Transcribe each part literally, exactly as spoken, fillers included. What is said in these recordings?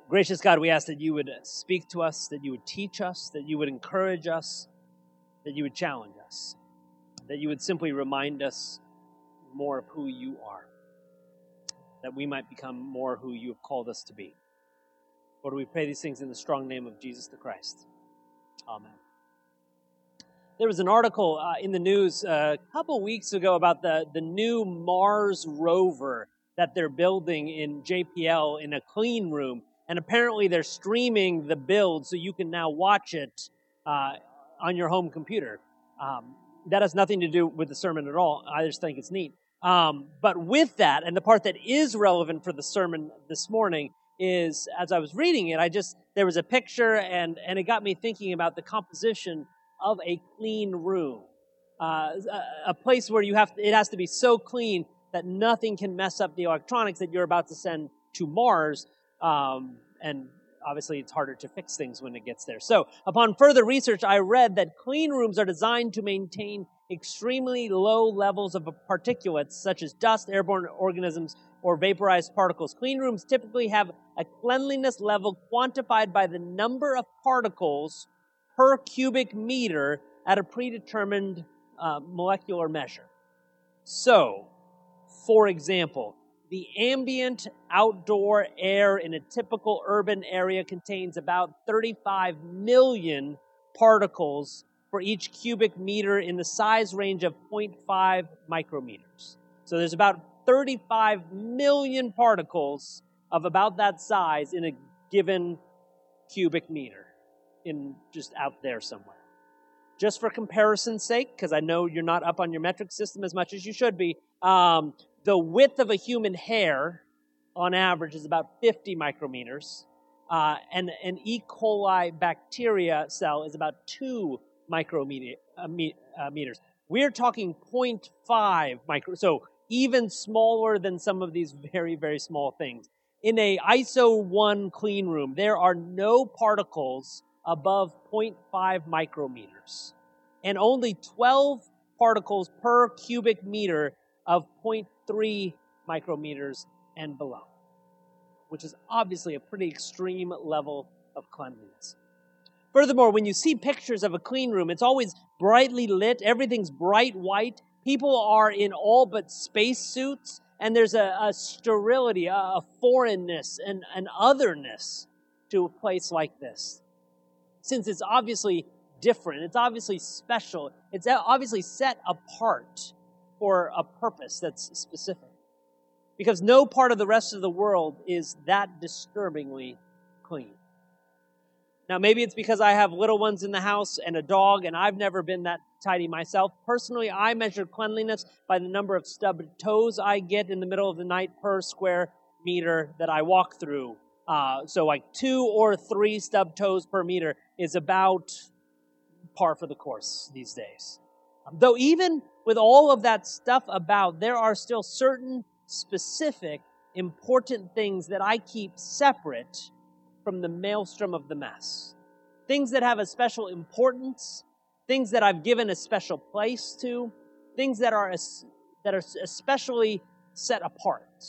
Gracious God, we ask that you would speak to us, that you would teach us, that you would encourage us, that you would challenge us, that you would simply remind us more of who you are, that we might become more who you have called us to be. Lord, we pray these things in the strong name of Jesus the Christ. Amen. There was an article uh, in the news uh, a couple weeks ago about the, the new Mars rover that they're building in J P L in a clean room. And apparently they're streaming the build so you can now watch it uh, on your home computer. Um, that has nothing to do with the sermon at all. I just think it's neat. Um, but with that, and the part that is relevant for the sermon this morning is, as I was reading it, I just, there was a picture and, and it got me thinking about the composition of a clean room. Uh, a, a place where you have to, it has to be so clean that nothing can mess up the electronics that you're about to send to Mars. Um, and obviously it's harder to fix things when it gets there. So upon further research, I read that clean rooms are designed to maintain extremely low levels of particulates such as dust, airborne organisms, or vaporized particles. Clean rooms typically have a cleanliness level quantified by the number of particles per cubic meter at a predetermined uh, molecular measure. So, for example, the ambient outdoor air in a typical urban area contains about thirty-five million particles for each cubic meter in the size range of zero point five micrometers. So there's about thirty-five million particles of about that size in a given cubic meter, in just out there somewhere. Just for comparison's sake, because I know you're not up on your metric system as much as you should be, um, the width of a human hair, on average, is about fifty micrometers, uh, and an E. coli bacteria cell is about two micrometers. Uh, me, uh, meters. We're talking zero point five micro, so even smaller than some of these very, very small things. In a I S O one clean room, there are no particles above zero point five micrometers, and only twelve particles per cubic meter of zero point three micrometers and below, which is obviously a pretty extreme level of cleanliness. Furthermore, when you see pictures of a clean room, it's always brightly lit, everything's bright white, people are in all but space suits, and there's a, a sterility, a, a foreignness, and an otherness to a place like this. Since it's obviously different, it's obviously special, it's obviously set apart for a purpose that's specific. Because no part of the rest of the world is that disturbingly clean. Now, maybe it's because I have little ones in the house and a dog, and I've never been that tidy myself. Personally, I measure cleanliness by the number of stubbed toes I get in the middle of the night per square meter that I walk through. Uh, so like two or three stubbed toes per meter is about par for the course these days. Though even with all of that stuff about, there are still certain specific, important things that I keep separate from the maelstrom of the mess. Things that have a special importance, things that I've given a special place to, things that are as, that are especially set apart.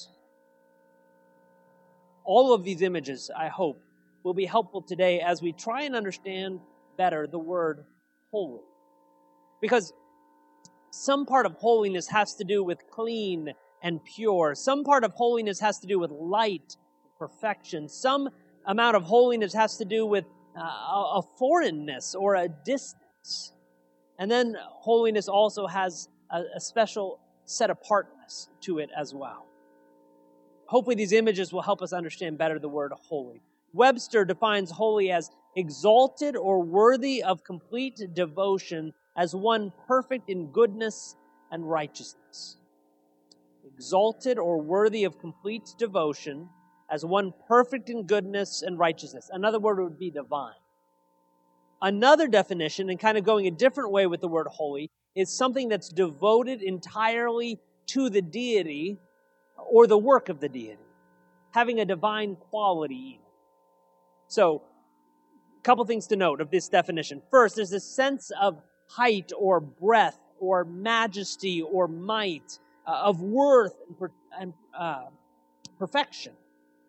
All of these images, I hope, will be helpful today as we try and understand better the word holy. Because some part of holiness has to do with clean and pure. Some part of holiness has to do with light, perfection. Some amount of holiness has to do with uh, a foreignness or a distance. And then holiness also has a, a special set apartness to it as well. Hopefully these images will help us understand better the word holy. Webster defines holy as exalted or worthy of complete devotion, as one perfect in goodness and righteousness. Exalted or worthy of complete devotion, as one perfect in goodness and righteousness. Another word would be divine. Another definition, and kind of going a different way with the word holy, is something that's devoted entirely to the deity or the work of the deity, having a divine quality even. So, a couple things to note of this definition. First, there's a sense of height or breadth or majesty or might, uh, of worth and, per- and uh, perfection.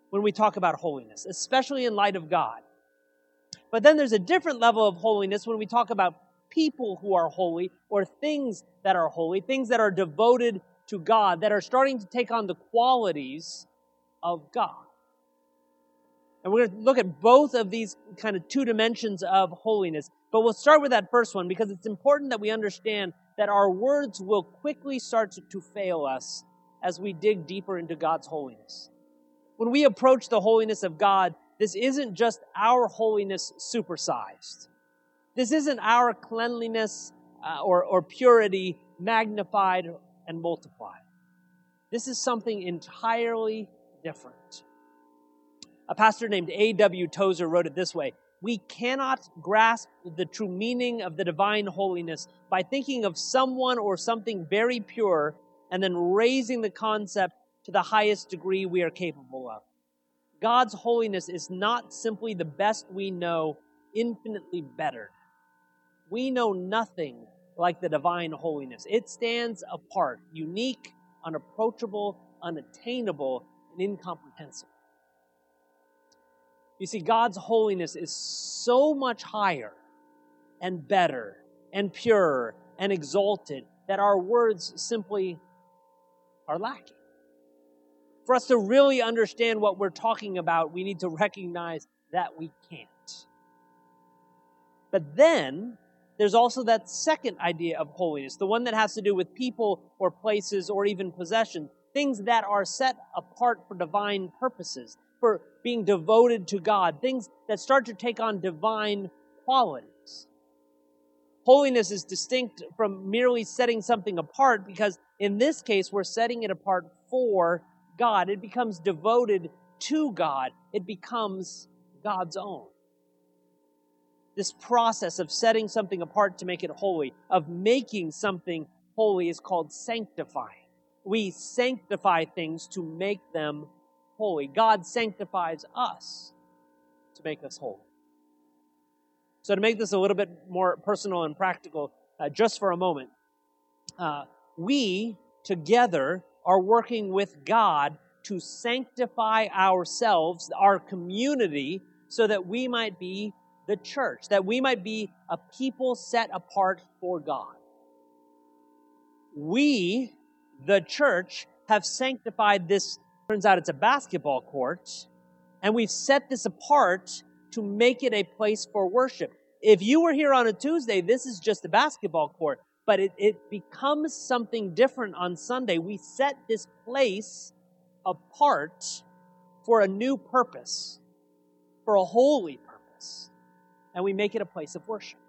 when we talk about holiness, especially in light of God. But then there's a different level of holiness when we talk about people who are holy or things that are holy, things that are devoted to God, that are starting to take on the qualities of God. And we're going to look at both of these kind of two dimensions of holiness. But we'll start with that first one because it's important that we understand that our words will quickly start to fail us as we dig deeper into God's holiness. When we approach the holiness of God, this isn't just our holiness supersized. This isn't our cleanliness uh, or, or purity magnified and multiplied. This is something entirely different. A pastor named A W Tozer wrote it this way: "We cannot grasp the true meaning of the divine holiness by thinking of someone or something very pure and then raising the concept to the highest degree we are capable of. God's holiness is not simply the best we know, infinitely better. We know nothing like the divine holiness. It stands apart, unique, unapproachable, unattainable, and incomprehensible." You see, God's holiness is so much higher and better and purer and exalted that our words simply are lacking. For us to really understand what we're talking about, we need to recognize that we can't. But then, there's also that second idea of holiness, the one that has to do with people or places or even possessions, things that are set apart for divine purposes, for being devoted to God, things that start to take on divine qualities. Holiness is distinct from merely setting something apart because in this case, we're setting it apart for God. It becomes devoted to God. It becomes God's own. This process of setting something apart to make it holy, of making something holy, is called sanctifying. We sanctify things to make them holy. God sanctifies us to make us holy. So to make this a little bit more personal and practical, uh, just for a moment, uh, we together are working with God to sanctify ourselves, our community, so that we might be the church, that we might be a people set apart for God. We, the church, have sanctified this. Turns out it's a basketball court, and we've set this apart to make it a place for worship. If you were here on a Tuesday, this is just a basketball court, but it, it becomes something different on Sunday. We set this place apart for a new purpose, for a holy purpose, and we make it a place of worship.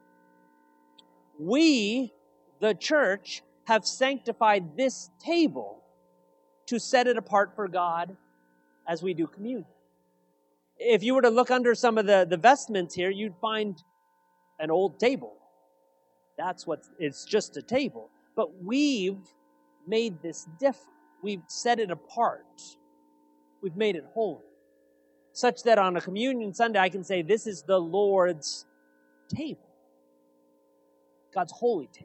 We, the church, have sanctified this table to set it apart for God as we do communion. If you were to look under some of the, the vestments here, you'd find an old table. That's what, it's just a table. But we've made this different. We've set it apart. We've made it holy. Such that on a communion Sunday, I can say, this is the Lord's table. God's holy table.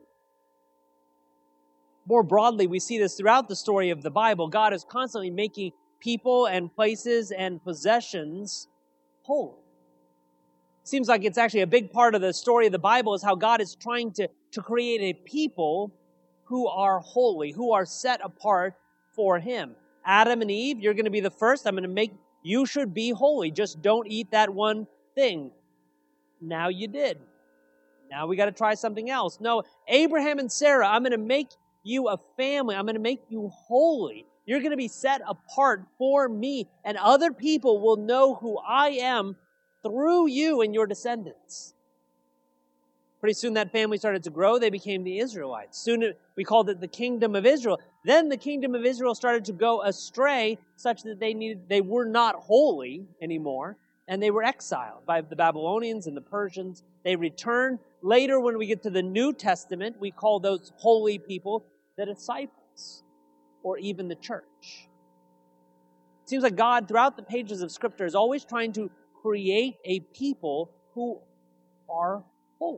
More broadly, we see this throughout the story of the Bible. God is constantly making people and places and possessions holy. Seems like it's actually a big part of the story of the Bible is how God is trying to, to create a people who are holy, who are set apart for Him. Adam and Eve, you're going to be the first. I'm going to make, you should be holy. Just don't eat that one thing. Now you did. Now we got to try something else. No, Abraham and Sarah, I'm going to make you a family. I'm going to make you holy. You're going to be set apart for me, and other people will know who I am through you and your descendants. Pretty soon that family started to grow. They became the Israelites. Soon we called it the kingdom of Israel. Then the kingdom of Israel started to go astray such that they needed, they were not holy anymore, and they were exiled by the Babylonians and the Persians. They returned. Later, when we get to the New Testament, we call those holy people the disciples, or even the church. It seems like God, throughout the pages of Scripture, is always trying to create a people who are holy,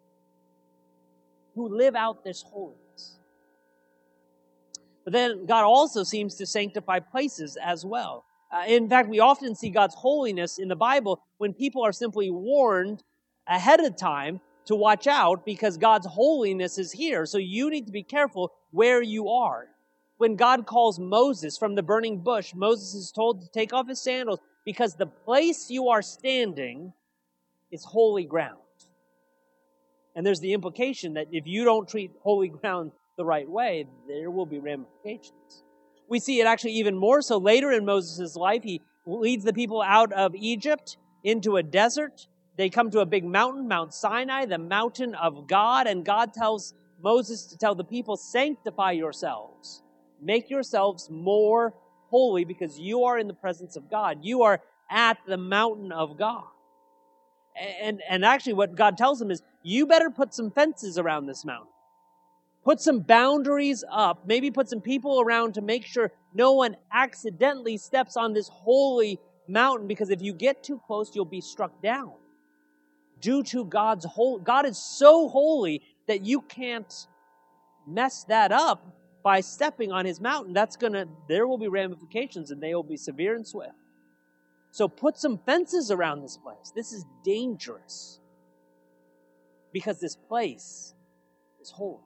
who live out this holiness. But then God also seems to sanctify places as well. Uh, in fact, we often see God's holiness in the Bible when people are simply warned ahead of time to watch out because God's holiness is here. So you need to be careful where you are. When God calls Moses from the burning bush, Moses is told to take off his sandals because the place you are standing is holy ground. And there's the implication that if you don't treat holy ground the right way, there will be ramifications. We see it actually even more so later in Moses' life. He leads the people out of Egypt into a desert. They come to a big mountain, Mount Sinai, the mountain of God, and God tells Moses to tell the people, sanctify yourselves. Make yourselves more holy because you are in the presence of God. You are at the mountain of God. And, and actually what God tells them is, you better put some fences around this mountain. Put some boundaries up. Maybe put some people around to make sure no one accidentally steps on this holy mountain, because if you get too close, you'll be struck down. Due to God's whole, God is so holy that you can't mess that up by stepping on his mountain. That's gonna, there will be ramifications, and they will be severe and swift. So put some fences around this place. This is dangerous because this place is holy.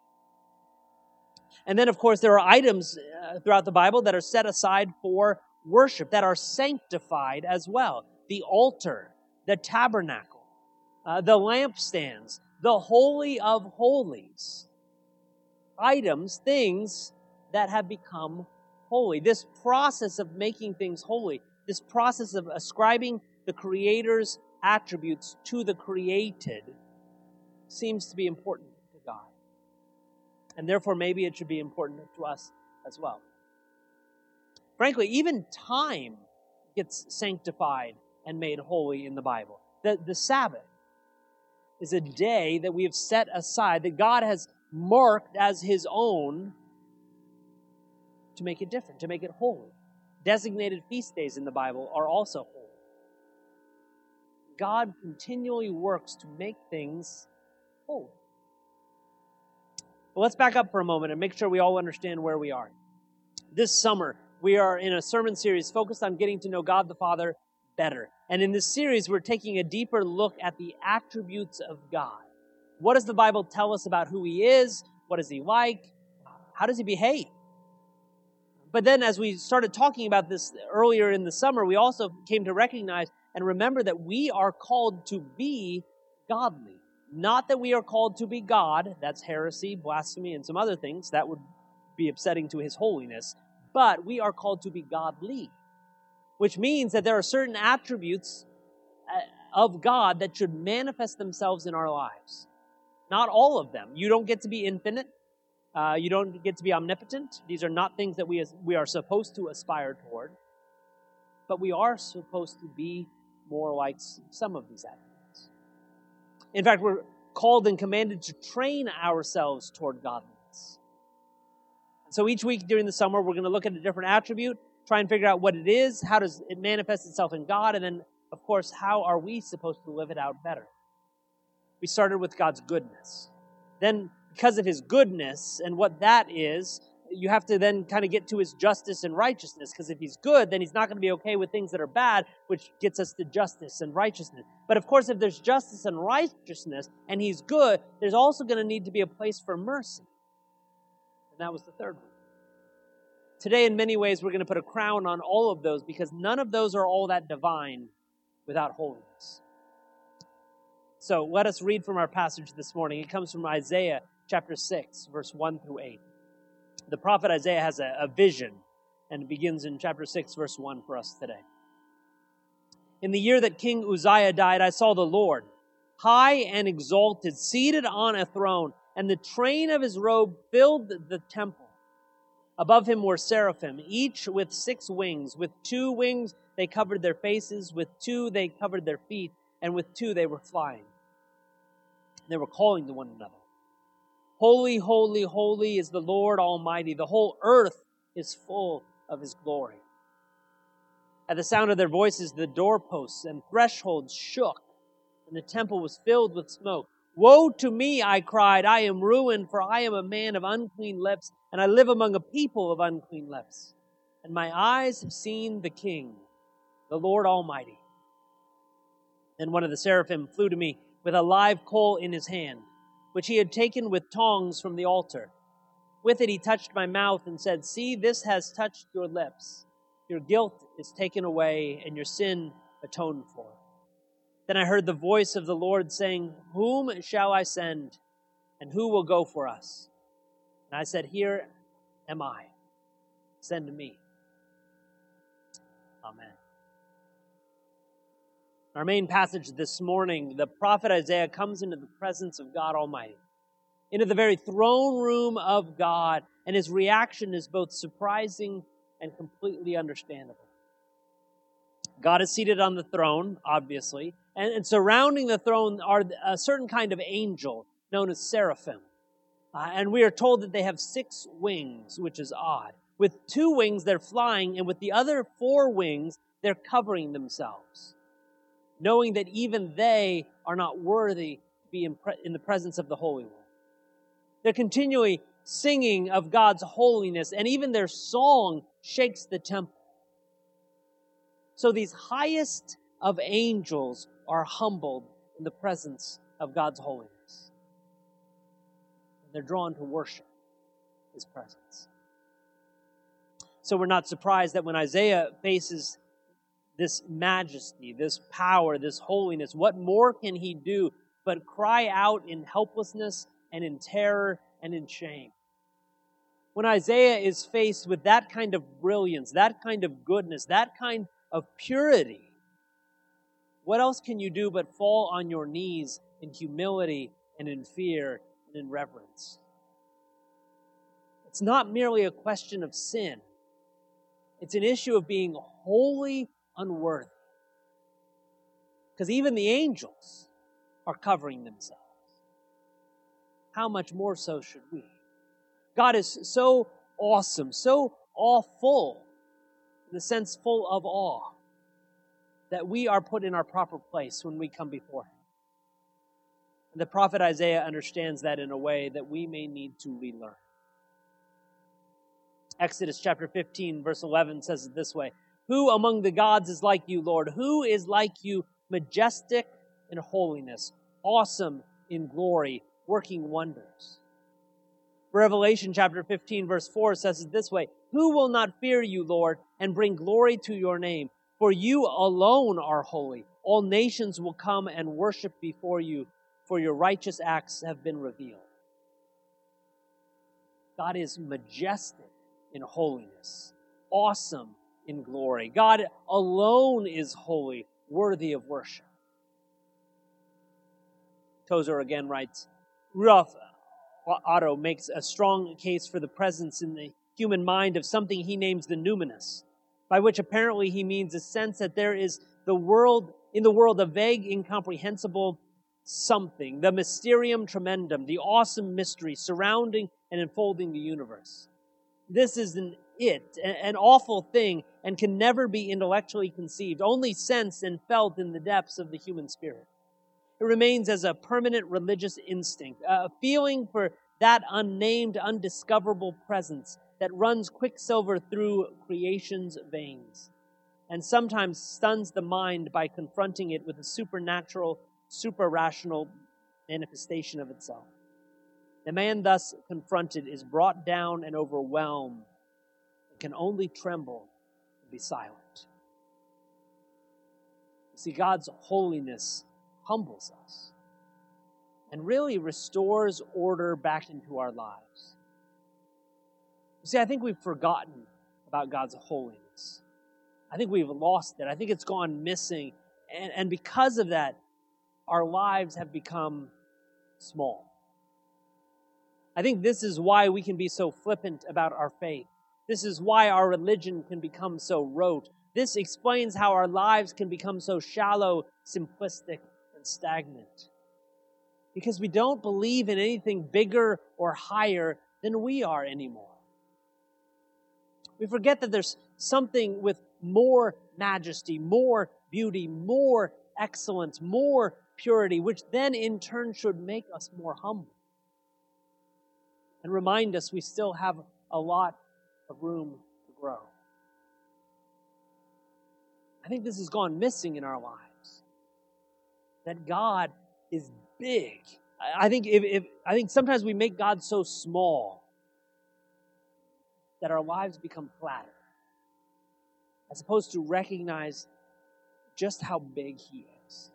And then, of course, there are items uh, throughout the Bible that are set aside for worship, that are sanctified as well. The altar, the tabernacle, uh, the lampstands, the Holy of Holies. Items, things that have become holy. This process of making things holy, this process of ascribing the Creator's attributes to the created seems to be important to God. And therefore, maybe it should be important to us as well. Frankly, even time gets sanctified and made holy in the Bible. The, the Sabbath is a day that we have set aside, that God has marked as his own to make it different, to make it holy. Designated feast days in the Bible are also holy. God continually works to make things holy. But let's back up for a moment and make sure we all understand where we are. This summer, we are in a sermon series focused on getting to know God the Father better. And in this series, we're taking a deeper look at the attributes of God. What does the Bible tell us about who he is? What is he like? How does he behave? But then as we started talking about this earlier in the summer, we also came to recognize and remember that we are called to be godly. Not that we are called to be God. That's heresy, blasphemy, and some other things. That would be upsetting to his holiness. But we are called to be godly, which means that there are certain attributes of God that should manifest themselves in our lives. Not all of them. You don't get to be infinite. Uh, you don't get to be omnipotent. These are not things that we, we are supposed to aspire toward. But we are supposed to be more like some of these attributes. In fact, we're called and commanded to train ourselves toward godliness. So each week during the summer, we're going to look at a different attribute, try and figure out what it is, how does it manifest itself in God, and then, of course, how are we supposed to live it out better? We started with God's goodness. Then, because of his goodness and what that is, you have to then kind of get to his justice and righteousness, because if he's good, then he's not going to be okay with things that are bad, which gets us to justice and righteousness. But of course, if there's justice and righteousness, and he's good, there's also going to need to be a place for mercy. And that was the third one. Today, in many ways, we're going to put a crown on all of those, because none of those are all that divine without holiness. So let us read from our passage this morning. It comes from Isaiah chapter six, verse one through eight. The prophet Isaiah has a, a vision, and it begins in chapter six, verse one for us today. In the year that King Uzziah died, I saw the Lord, high and exalted, seated on a throne, and the train of his robe filled the temple. Above him were seraphim, each with six wings. With two wings they covered their faces, with two they covered their feet, and with two they were flying. They were calling to one another. Holy, holy, holy is the Lord Almighty. The whole earth is full of his glory. At the sound of their voices, the doorposts and thresholds shook, and the temple was filled with smoke. Woe to me, I cried, I am ruined, for I am a man of unclean lips, and I live among a people of unclean lips. and my eyes have seen the King, the Lord Almighty." Then one of the seraphim flew to me with a live coal in his hand, which he had taken with tongs from the altar. With it he touched my mouth and said, "See, this has touched your lips. Your guilt is taken away and your sin atoned for." Then I heard the voice of the Lord saying, "Whom shall I send, and who will go for us?" And I said, "Here am I. Send me." Amen. Our main passage this morning, the prophet Isaiah comes into the presence of God Almighty, into the very throne room of God, and his reaction is both surprising and completely understandable. God is seated on the throne, obviously, and, and surrounding the throne are a certain kind of angel known as seraphim. Uh, and we are told that they have six wings, which is odd. With two wings, they're flying, and with the other four wings, they're covering themselves, knowing that even they are not worthy to be in, pre- in the presence of the Holy One. They're continually singing of God's holiness, and even their song shakes the temple. So these highest of angels are humbled in the presence of God's holiness. And they're drawn to worship his presence. So we're not surprised that when Isaiah faces this majesty, this power, this holiness, what more can he do but cry out in helplessness and in terror and in shame? When Isaiah is faced with that kind of brilliance, that kind of goodness, that kind of purity, what else can you do but fall on your knees in humility and in fear and in reverence? It's not merely a question of sin. It's an issue of being wholly unworthy. Because even the angels are covering themselves. How much more so should we? God is so awesome, so awful, in the sense full of awe, that we are put in our proper place when we come before him. And the prophet Isaiah understands that in a way that we may need to relearn. Exodus chapter fifteen, verse eleven says it this way: "Who among the gods is like you, Lord? Who is like you, majestic in holiness, awesome in glory, working wonders?" Revelation chapter fifteen, verse four says it this way: "Who will not fear you, Lord, and bring glory to your name? For you alone are holy. All nations will come and worship before you, for your righteous acts have been revealed." God is majestic in holiness, awesome in glory. God alone is holy, worthy of worship. Tozer again writes, Rudolf Otto makes a strong case for the presence in the human mind of something he names the numinous, by which apparently he means a sense that there is the world in the world a vague, incomprehensible something, the mysterium tremendum, the awesome mystery surrounding and enfolding the universe. This is an it, an awful thing, and can never be intellectually conceived, only sensed and felt in the depths of the human spirit. It remains as a permanent religious instinct, a feeling for that unnamed, undiscoverable presence that runs quicksilver through creation's veins, and sometimes stuns the mind by confronting it with a supernatural, super-rational manifestation of itself. The man thus confronted is brought down and overwhelmed, and can only tremble and be silent. You see, God's holiness humbles us and really restores order back into our lives. You see, I think we've forgotten about God's holiness. I think we've lost it. I think it's gone missing. And, and because of that, our lives have become small. I think this is why we can be so flippant about our faith. This is why our religion can become so rote. This explains how our lives can become so shallow, simplistic, and stagnant. Because we don't believe in anything bigger or higher than we are anymore. We forget that there's something with more majesty, more beauty, more excellence, more purity, which then in turn should make us more humble and remind us we still have a lot of room to grow. I think this has gone missing in our lives. That God is big. I think if, if I think sometimes we make God so small that our lives become flatter, as opposed to recognize just how big He is.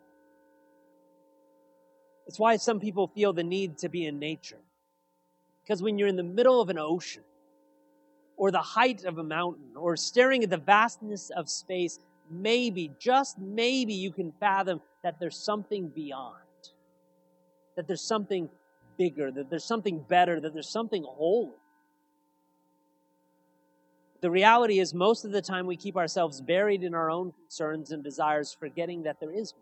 It's why some people feel the need to be in nature. Because when you're in the middle of an ocean, or the height of a mountain, or staring at the vastness of space, maybe, just maybe, you can fathom that there's something beyond. That there's something bigger, that there's something better, that there's something holy. The reality is, most of the time we keep ourselves buried in our own concerns and desires, forgetting that there is more.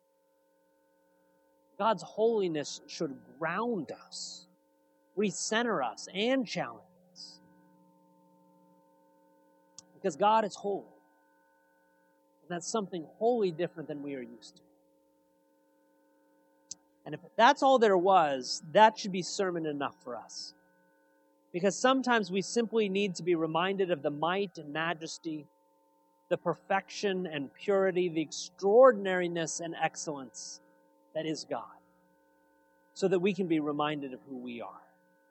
God's holiness should ground us, recenter us, and challenge us. Because God is holy. And that's something wholly different than we are used to. And if that's all there was, that should be sermon enough for us. Because sometimes we simply need to be reminded of the might and majesty, the perfection and purity, the extraordinariness and excellence that is God, so that we can be reminded of who we are.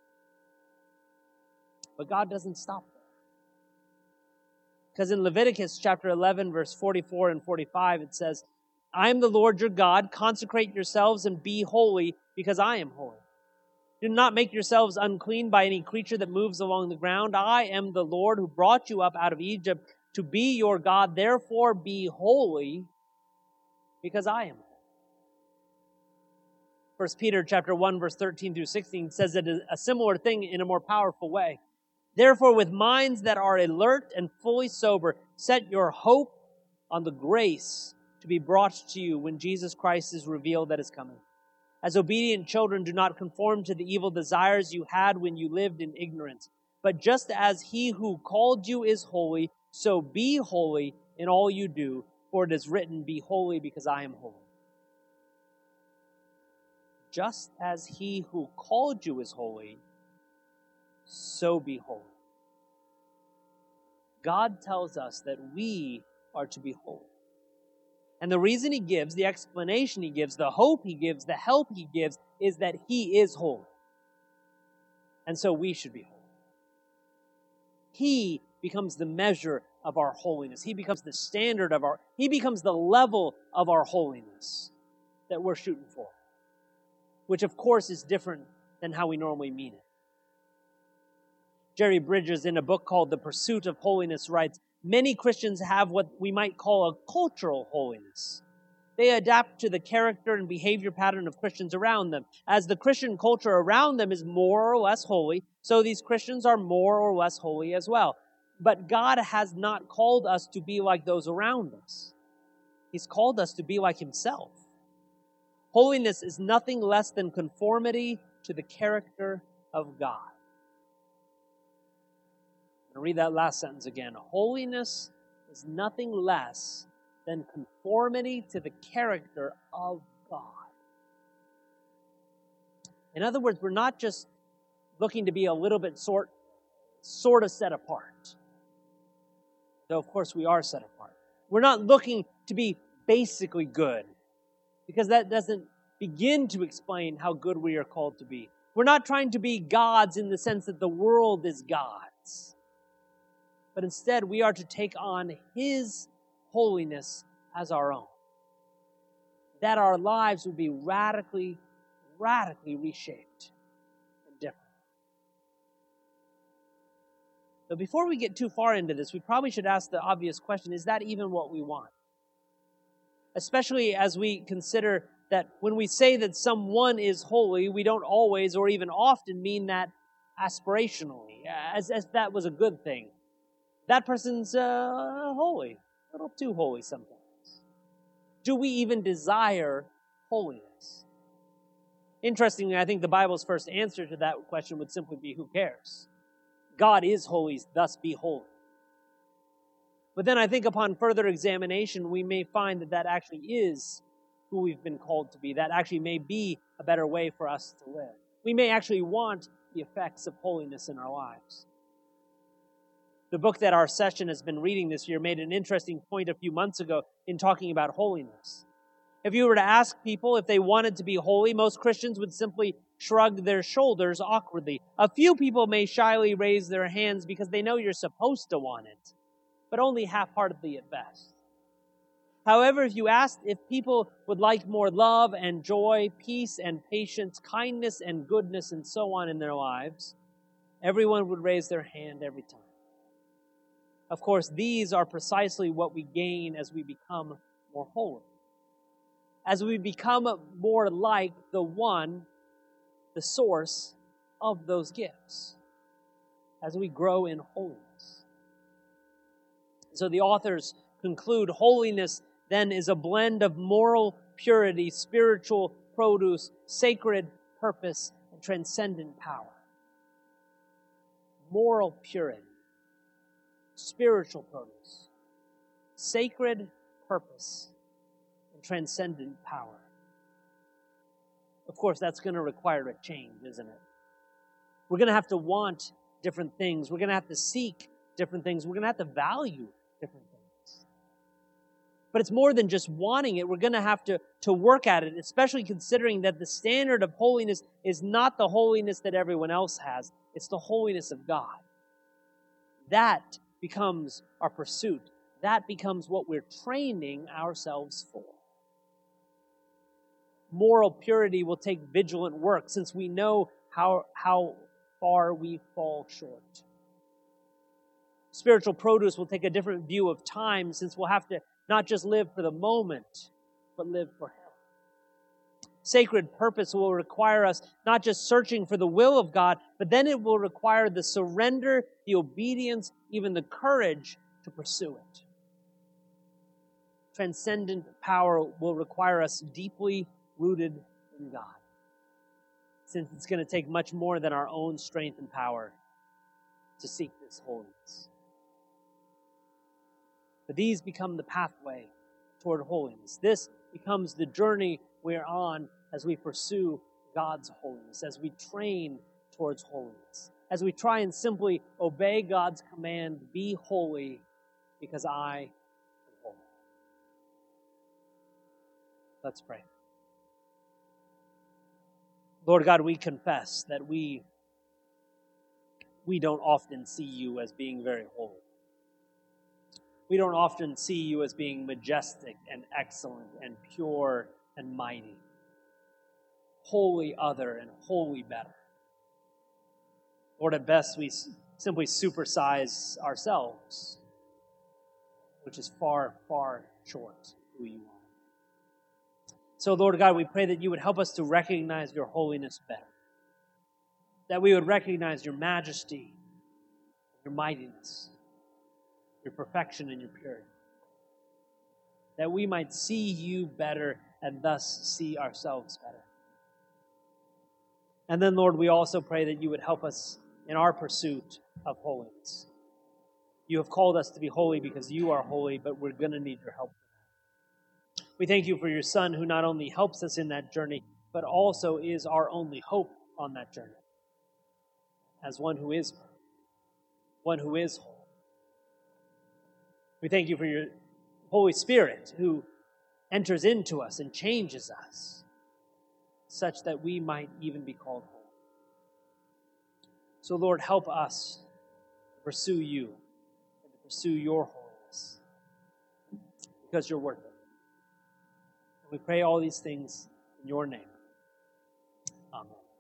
But God doesn't stop there. Because in Leviticus chapter eleven, verse forty-four and forty-five, it says, I am the Lord your God, consecrate yourselves and be holy, because I am holy. Do not make yourselves unclean by any creature that moves along the ground. I am the Lord who brought you up out of Egypt to be your God. Therefore be holy, because I am holy. First Peter chapter one, verse thirteen through sixteen says that a similar thing in a more powerful way. Therefore, with minds that are alert and fully sober, set your hope on the grace to be brought to you when Jesus Christ is revealed that is coming. As obedient children, do not conform to the evil desires you had when you lived in ignorance. But just as He who called you is holy, so be holy in all you do, for it is written, be holy because I am holy. Just as He who called you is holy, so be holy. God tells us that we are to be holy. And the reason He gives, the explanation He gives, the hope He gives, the help He gives, is that He is holy. And so we should be holy. He becomes the measure of our holiness. He becomes the standard of our, He becomes the level of our holiness that we're shooting for. Which of course is different than how we normally mean it. Jerry Bridges, in a book called The Pursuit of Holiness, writes, many Christians have what we might call a cultural holiness. They adapt to the character and behavior pattern of Christians around them. As the Christian culture around them is more or less holy, so these Christians are more or less holy as well. But God has not called us to be like those around us. He's called us to be like Himself. Holiness is nothing less than conformity to the character of God. I'll read that last sentence again. Holiness is nothing less than conformity to the character of God. In other words, we're not just looking to be a little bit sort, sort of set apart. Though, of course, we are set apart. We're not looking to be basically good, because that doesn't begin to explain how good we are called to be. We're not trying to be gods in the sense that the world is God's. But instead, we are to take on His holiness as our own. That our lives would be radically, radically reshaped and different. But before we get too far into this, we probably should ask the obvious question, is that even what we want? Especially as we consider that when we say that someone is holy, we don't always or even often mean that aspirationally, as if that was a good thing. That person's uh, holy, a little too holy sometimes. Do we even desire holiness? Interestingly, I think the Bible's first answer to that question would simply be, who cares? God is holy, thus be holy. But then I think upon further examination, we may find that that actually is who we've been called to be. That actually may be a better way for us to live. We may actually want the effects of holiness in our lives. The book that our session has been reading this year made an interesting point a few months ago in talking about holiness. If you were to ask people if they wanted to be holy, most Christians would simply shrug their shoulders awkwardly. A few people may shyly raise their hands because they know you're supposed to want it, but only half-heartedly at best. However, if you asked if people would like more love and joy, peace and patience, kindness and goodness and so on in their lives, everyone would raise their hand every time. Of course, these are precisely what we gain as we become more holy. As we become more like the one, the source of those gifts. As we grow in holiness. So the authors conclude, holiness then is a blend of moral purity, spiritual produce, sacred purpose, and transcendent power. Moral purity, spiritual produce, sacred purpose, and transcendent power. Of course, that's going to require a change, isn't it? We're going to have to want different things. We're going to have to seek different things. We're going to have to value different things. But it's more than just wanting it. We're going to have to, to work at it, especially considering that the standard of holiness is not the holiness that everyone else has. It's the holiness of God. That becomes our pursuit. That becomes what we're training ourselves for. Moral purity will take vigilant work since we know how, how far we fall short. Spiritual produce will take a different view of time since we'll have to not just live for the moment, but live for Him. Sacred purpose will require us not just searching for the will of God, but then it will require the surrender, the obedience, even the courage to pursue it. Transcendent power will require us deeply rooted in God, since it's going to take much more than our own strength and power to seek this holiness. But these become the pathway toward holiness. This becomes the journey we're on as we pursue God's holiness, as we train towards holiness, as we try and simply obey God's command, be holy because I am holy. Let's pray. Lord God, we confess that we, we don't often see you as being very holy. We don't often see you as being majestic and excellent and pure and mighty. Holy other and holy better. Lord, at best we simply supersize ourselves, which is far, far short of who you are. So, Lord God, we pray that you would help us to recognize your holiness better. That we would recognize your majesty, your mightiness, your perfection and your purity. That we might see you better and thus see ourselves better. And then, Lord, we also pray that you would help us in our pursuit of holiness. You have called us to be holy because you are holy, but we're going to need your help. We thank you for your Son who not only helps us in that journey, but also is our only hope on that journey. As one who is perfect, one who is holy. We thank you for your Holy Spirit who enters into us and changes us such that we might even be called holy. So, Lord, help us to pursue you and to pursue your holiness because you're worth it. And we pray all these things in your name. Amen.